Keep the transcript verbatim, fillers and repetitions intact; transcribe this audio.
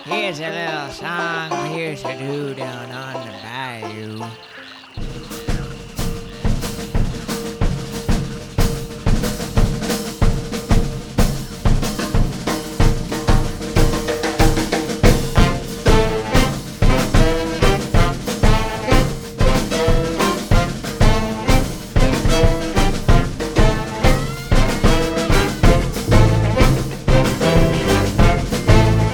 Here's a little song we used to do down on the bayou.